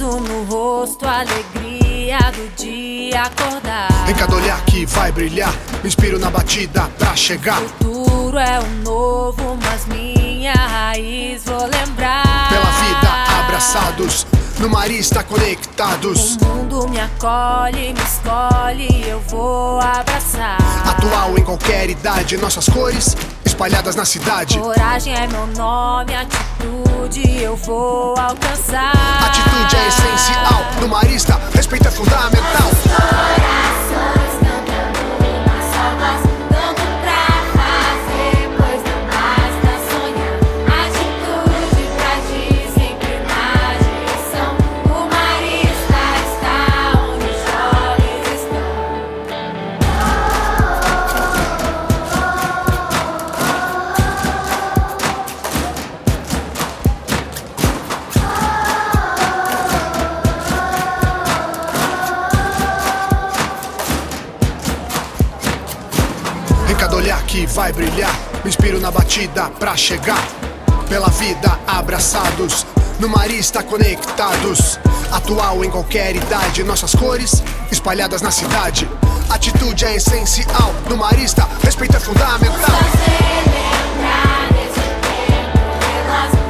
sorriso no rosto, a alegria do dia acordar. Em cada olhar que vai brilhar, me inspiro na batida pra chegar. O futuro é um novo, mas minha raiz vou lembrar. Pela vida abraçados, no mar está conectados. O mundo me acolhe, me escolhe, eu vou abraçar. Atual em qualquer idade, nossas cores espalhadas na cidade. Coragem é meu nome, atitude eu vou alcançar. Atitude é essencial, no marista, respeito é fundamental. Corações cantando uma só voz, dando pra fazer, pois não basta sonhar. Atitude pra ti, sempre na direção. O marista está onde os jovens estão. Em cada olhar que vai brilhar, me inspiro na batida pra chegar. Pela vida abraçados, no marista conectados. Atual em qualquer idade, nossas cores espalhadas na cidade. Atitude é essencial, no marista, respeito é fundamental. Você lembrar desse tempo veloz.